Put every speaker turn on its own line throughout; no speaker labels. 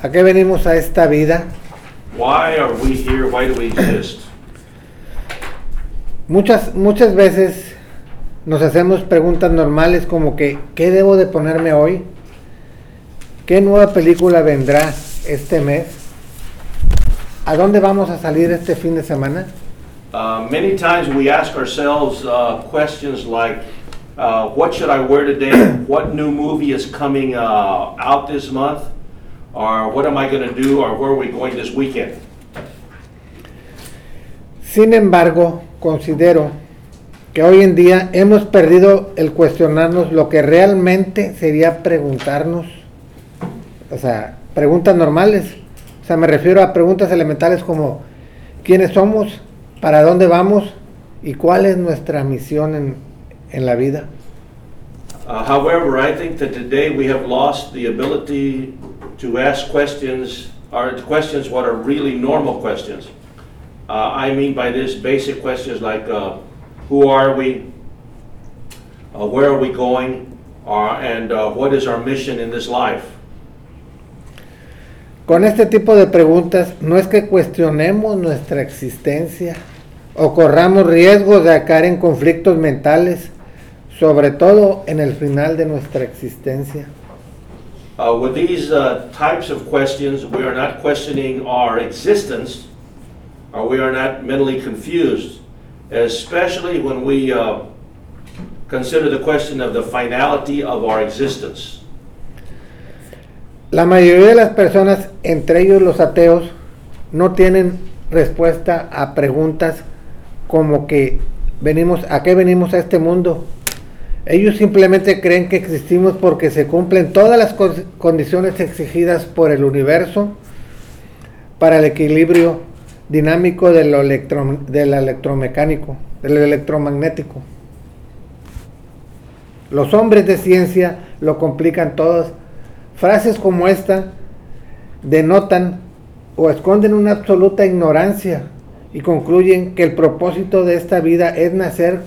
¿A qué venimos a esta vida?
Why are we here? Why do we exist?
Muchas veces nos hacemos preguntas normales como que ¿qué debo de ponerme hoy? ¿Qué nueva película vendrá este mes? ¿A dónde vamos a salir este fin de semana?
Many times we ask ourselves questions like, what should I wear today? What new movie is coming out this month? Or what am I going to do? Or where are we going this weekend?
Sin embargo, considero que hoy en día hemos perdido el cuestionarnos lo que realmente sería preguntarnos, o sea, preguntas normales. O sea, me refiero a preguntas elementales como ¿quiénes somos? ¿Para dónde vamos? ¿Y cuál es nuestra misión en la vida?
However, I think that today we have lost the ability to ask questions, or questions what are really normal questions. I mean by this basic questions like, who are we? Where are we going? And what is our mission in this life?
Con este tipo de preguntas no es que cuestionemos nuestra existencia o corramos riesgos de caer en conflictos mentales, sobre todo en el final de nuestra existencia.
With these types of questions, we are not questioning our existence, or we are not mentally confused, especially when we consider the question of the finality of our existence.
La mayoría de las personas, entre ellos los ateos, no tienen respuesta a preguntas como que ¿a qué venimos a este mundo? Ellos simplemente creen que existimos porque se cumplen todas las condiciones exigidas por el universo para el equilibrio dinámico del electromagnético. Los hombres de ciencia lo complican todas. Frases como esta denotan o esconden una absoluta ignorancia y concluyen que el propósito de esta vida es nacer,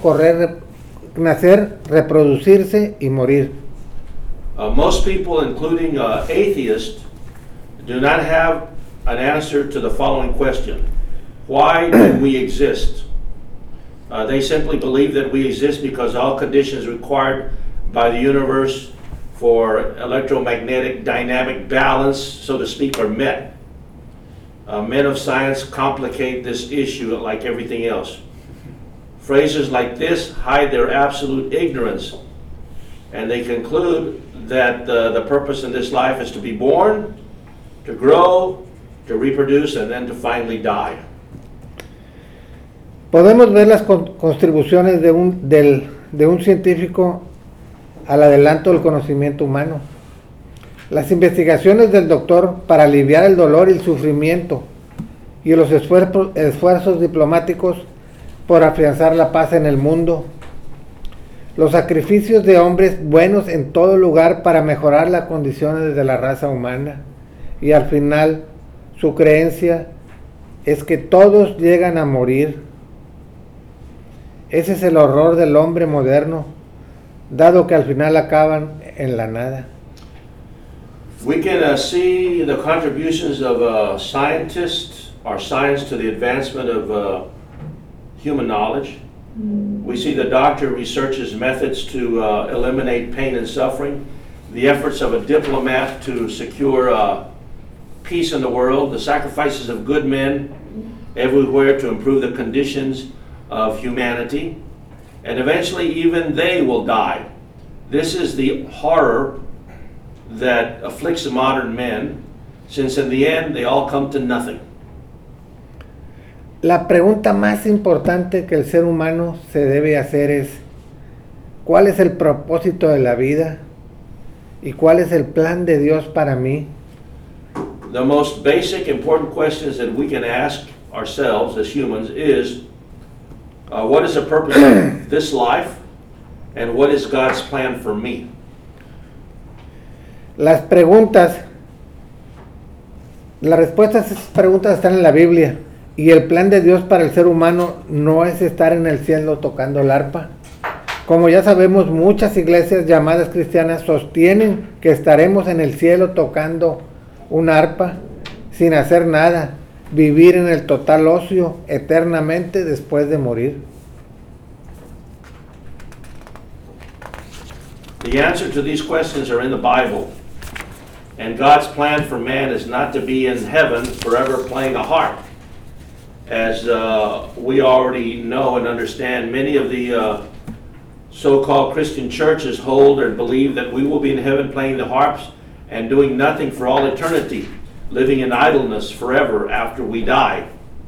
reproducirse y morir.
Most people, including atheists, do not have an answer to the following question. Why do we exist? They simply believe that we exist because all conditions required by the universe for electromagnetic dynamic balance, so to speak, are met. Men of science complicate this issue like everything else. Phrases like this hide their absolute ignorance, and they conclude that the purpose in this life is to be born, to grow, to reproduce, and then to finally die.
Podemos ver las contribuciones de un científico al adelanto del conocimiento humano. Las investigaciones del doctor para aliviar el dolor y el sufrimiento y los esfuerzos diplomáticos por afianzar la paz en el mundo. Los sacrificios de hombres buenos en todo lugar para mejorar las condiciones de la raza humana. Y al final, su creencia es que todos llegan a morir. Ese es el horror del hombre moderno, dado que al final acaban en la nada.
We can see the contributions of scientists or science to the advancement of human knowledge. We see the doctor researches methods to eliminate pain and suffering, the efforts of a diplomat to secure peace in the world, the sacrifices of good men everywhere to improve the conditions of humanity, and eventually even they will die. This is the horror that afflicts the modern men, since in the end they all come to nothing.
La pregunta más importante que el ser humano se debe hacer es ¿cuál es el propósito de la vida? ¿Y cuál es el plan de Dios para mí?
The most basic important questions that we can ask ourselves as humans is what is the purpose of this life and what is God's plan for me?
Las respuestas a esas preguntas están en la Biblia. Y el plan de Dios para el ser humano no es estar en el cielo tocando el arpa. Como ya sabemos, muchas iglesias llamadas cristianas sostienen que estaremos en el cielo tocando un arpa, sin hacer nada, vivir en el total ocio eternamente después de morir?
The answer to these questions are in the Bible. And God's plan for man is not to be in heaven forever playing a harp. As we already know and understand, many of the so-called Christian churches hold or believe that we will be in heaven playing the harps and doing nothing for all eternity, living in idleness forever after we die.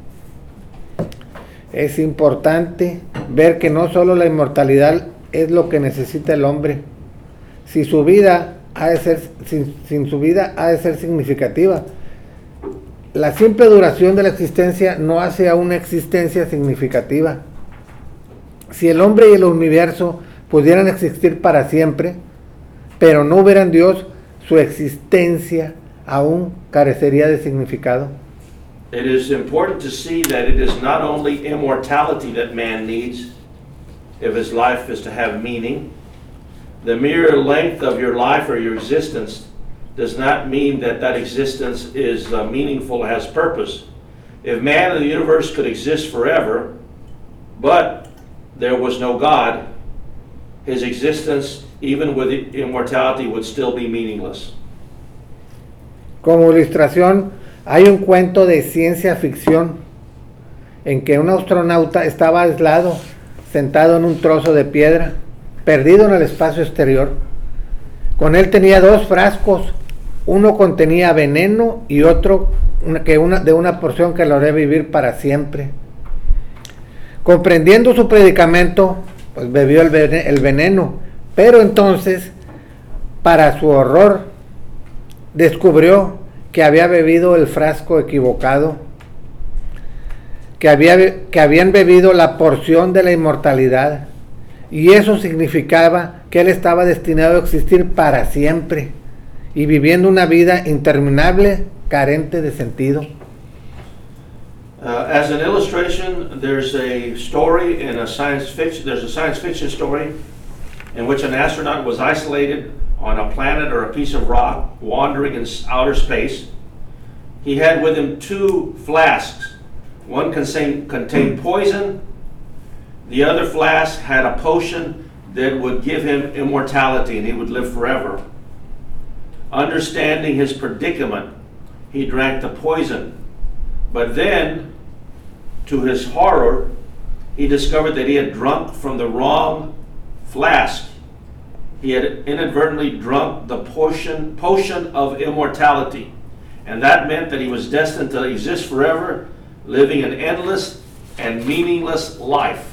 Es importante ver que no solo la inmortalidad es lo que necesita el hombre. Si su vida ha de ser, sin su vida ha de ser significativa. La simple duración de la existencia no hace a una existencia significativa. Si el hombre y el universo pudieran existir para siempre, pero no hubieran Dios, su existencia aún carecería de significado.
It is important to see that it is not only immortality that man needs if his life is to have meaning. The mere length of your life or your existence does not mean that that existence is meaningful, has purpose. If man in the universe could exist forever, but there was no God, his existence, even with immortality, would still be meaningless.
Como ilustración, hay un cuento de ciencia ficción en que un astronauta estaba aislado, sentado en un trozo de piedra, perdido en el espacio exterior. Con él tenía dos frascos, uno contenía veneno y otro de una porción que lo haría vivir para siempre. Comprendiendo su predicamento, pues bebió el veneno, pero entonces, para su horror, descubrió que había bebido el frasco equivocado, que habían bebido la porción de la inmortalidad, y eso significaba que él estaba destinado a existir para siempre y viviendo una vida interminable, carente de sentido.
As an illustration, there's a story in a science fiction story in which an astronaut was isolated on a planet or a piece of rock wandering in outer space. He had with him two flasks. One contained poison. The other flask had a potion that would give him immortality and he would live forever. Understanding his predicament, he drank the poison. But then, to his horror, he discovered that he had drunk from the wrong flask. He had inadvertently drunk the potion of immortality. And that meant that he was destined to exist forever, living an endless and meaningless life.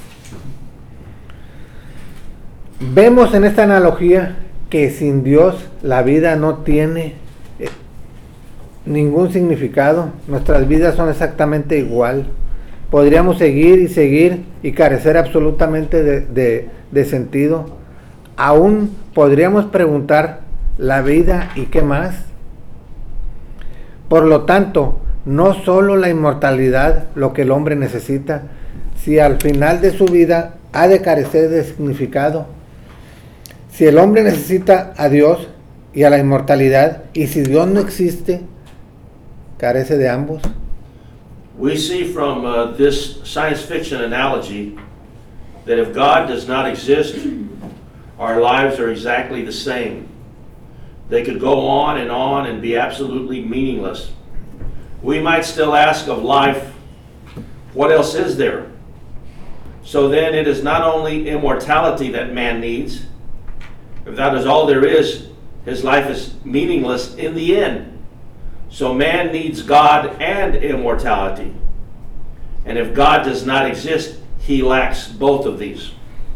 Vemos en esta analogía que sin Dios la vida no tiene ningún significado. Nuestras vidas son exactamente igual. Podríamos seguir y carecer absolutamente de sentido. Aún podríamos preguntar, ¿la vida y qué más? Por lo tanto, no solo la inmortalidad lo que el hombre necesita, si al final de su vida ha de carecer de significado. Si el hombre necesita a Dios y a la inmortalidad, y si Dios no existe, carece de ambos.
We see from this science fiction analogy that if God does not exist, our lives are exactly the same. They could go on and be absolutely meaningless. We might still ask of life, what else is there? So then it is not only immortality that man needs. If that is all there is, his life is meaningless in the end. So man needs God and immortality. And if God does not exist, he lacks both of these.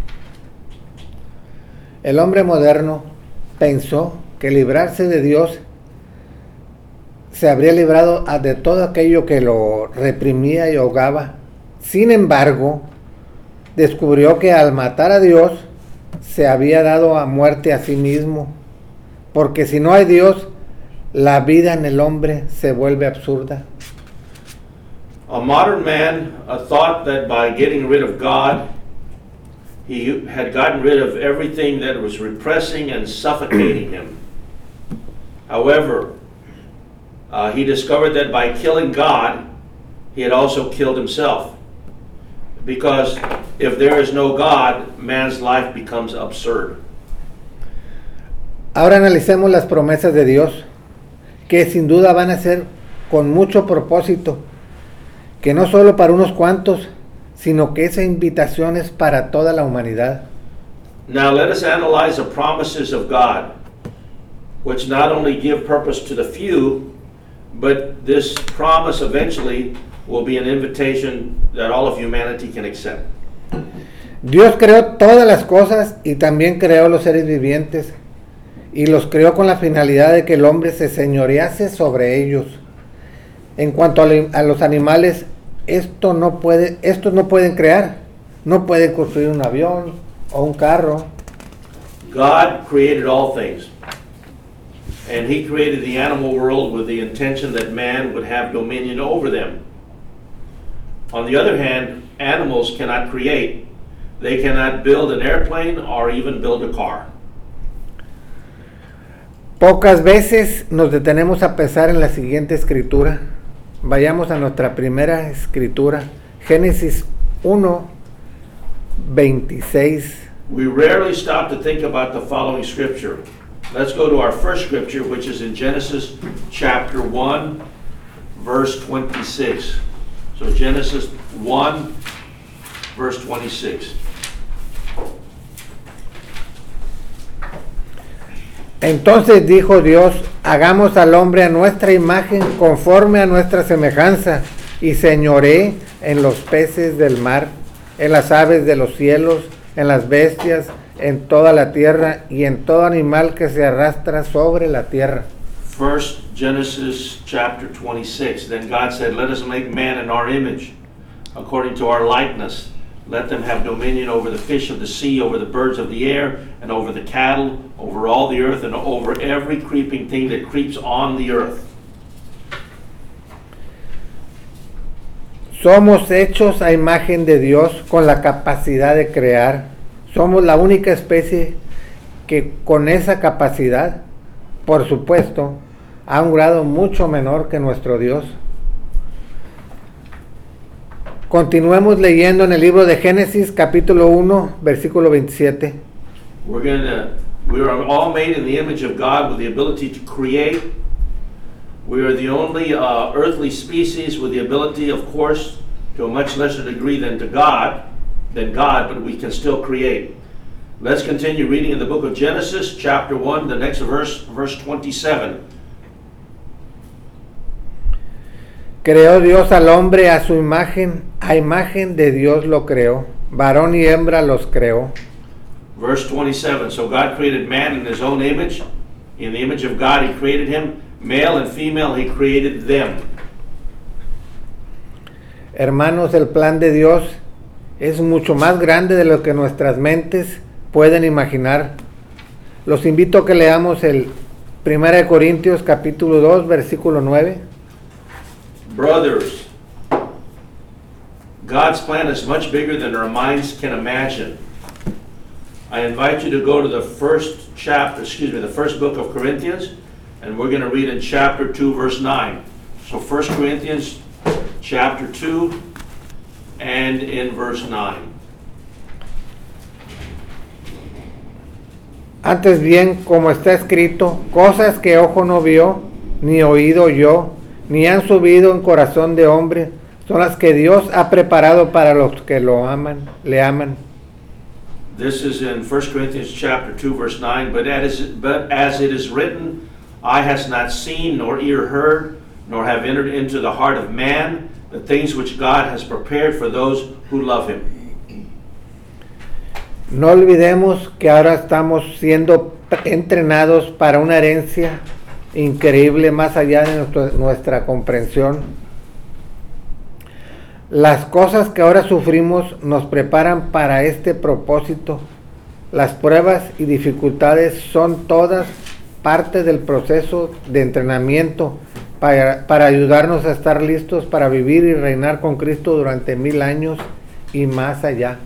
El hombre moderno pensó que librarse de Dios se habría librado de todo aquello que lo reprimía y ahogaba. Sin embargo, descubrió que al matar a Dios se había dado a muerte a sí mismo, porque si no hay Dios, la vida en el hombre se vuelve absurda.
A modern man thought that by getting rid of God, he had gotten rid of everything that was repressing and suffocating him. However, he discovered that by killing God, he had also killed himself. Because if there is no God, man's life becomes absurd.
Ahora analicemos las promesas de Dios, que sin duda van a ser con mucho propósito, que no solo para unos cuantos, sino que esa invitación es para toda la humanidad.
Now let us analyze the promises of God, which not only give purpose to the few, but this promise eventually will be an invitation that all of humanity can accept.
Dios creó todas las cosas y también creó los seres vivientes, y los creó con la finalidad de que el hombre se señorease sobre ellos. En cuanto a los animales, estos no pueden crear, no pueden construir un avión o un carro.
God created all things, and he created the animal world with the intention that man would have dominion over them. On the other hand, animals cannot create. They cannot build an airplane or even build a car.
Pocas veces nos detenemos a pensar en la siguiente escritura. Vayamos a nuestra primera escritura, Génesis 1:26.
We rarely stop to think about the following scripture. Let's go to our first scripture, which is in Genesis chapter 1, verse 26. So Genesis 1, verse 26.
Entonces dijo Dios, hagamos al hombre a nuestra imagen, conforme a nuestra semejanza, y señoree en los peces del mar, en las aves de los cielos, en las bestias, en toda la tierra, y en todo animal que se arrastra sobre la tierra.
First Genesis chapter 26. Then God said, let us make man in our image, according to our likeness. Let them have dominion over the fish of the sea, over the birds of the air, and over the cattle, over all the earth, and over every creeping thing that creeps on the earth.
Somos hechos a imagen de Dios con la capacidad de crear. Somos la única especie que con esa capacidad, por supuesto, a un grado mucho menor que nuestro Dios. Continuemos leyendo en el libro de Génesis, capítulo 1, versículo 27.
We are all made in the image of God with the ability to create. We are the only earthly species with the ability, of course, to a much lesser degree than God, but we can still create. Let's continue reading in the book of Genesis, chapter 1, the next verse 27.
Creó Dios al hombre a su imagen, a imagen de Dios lo creó, varón y hembra los creó.
Verse 27, so God created man in his own image. In the image of God he created him, male and female he created them.
Hermanos, el plan de Dios es mucho más grande de lo que nuestras mentes pueden imaginar. Los invito a que leamos el 1 Corintios capítulo 2, versículo 9.
Brothers, God's plan is much bigger than our minds can imagine. I invite you to go to the first book of Corinthians, and we're going to read in chapter 2, verse 9. So 1 Corinthians chapter 2 and in verse 9.
Antes bien, como está escrito, cosas que ojo no vio, ni oído oyó, ni han subido en corazón de hombre, son las que Dios ha preparado para los que le aman.
This is in 1 Corinthians chapter 2, verse 9. But as it is written, eye has not seen, nor ear heard, nor have entered into the heart of man, the things which God has prepared for those who love him.
No olvidemos que ahora estamos siendo entrenados para una herencia increíble más allá de nuestra comprensión. Las cosas que ahora sufrimos nos preparan para este propósito. Las pruebas y dificultades son todas parte del proceso de entrenamiento para ayudarnos a estar listos para vivir y reinar con Cristo durante 1000 años y más allá.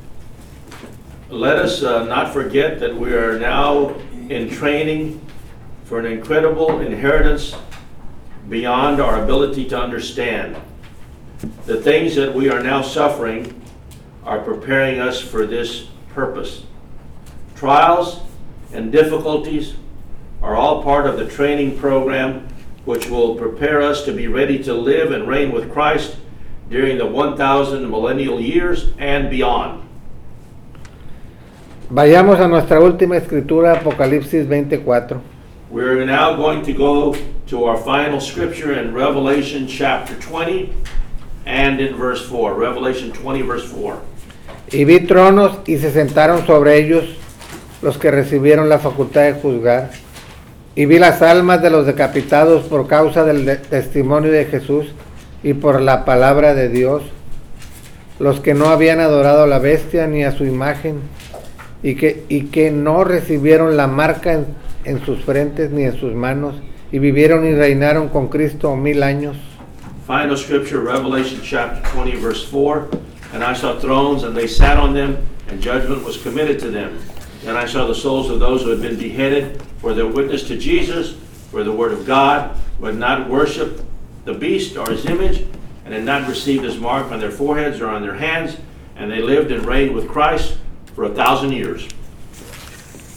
Let us not forget that we are now in training for an incredible inheritance beyond our ability to understand. The things that we are now suffering are preparing us for this purpose. Trials and difficulties are all part of the training program which will prepare us to be ready to live and reign with Christ during the 1,000 millennial years and beyond.
Vayamos a nuestra última escritura, Apocalipsis 24.
We're now going to go to our final scripture in Revelation chapter 20 and in verse 4. Revelation 20 verse 4.
Y vi tronos y se sentaron sobre ellos los que recibieron la facultad de juzgar. Y vi las almas de los decapitados por causa del testimonio de Jesús y por la palabra de Dios, los que no habían adorado a la bestia ni a su imagen, y que no recibieron la marca en sus frentes ni en sus manos, y vivieron y reinaron con Cristo 1000 años.
Final scripture, Revelation chapter 20 verse 4. And I saw thrones, and they sat on them, and judgment was committed to them. And I saw the souls of those who had been beheaded for their witness to Jesus, for the word of God, who had not worshipped the beast or his image, and had not received his mark on their foreheads or on their hands, and they lived and reigned with Christ for 1,000 years.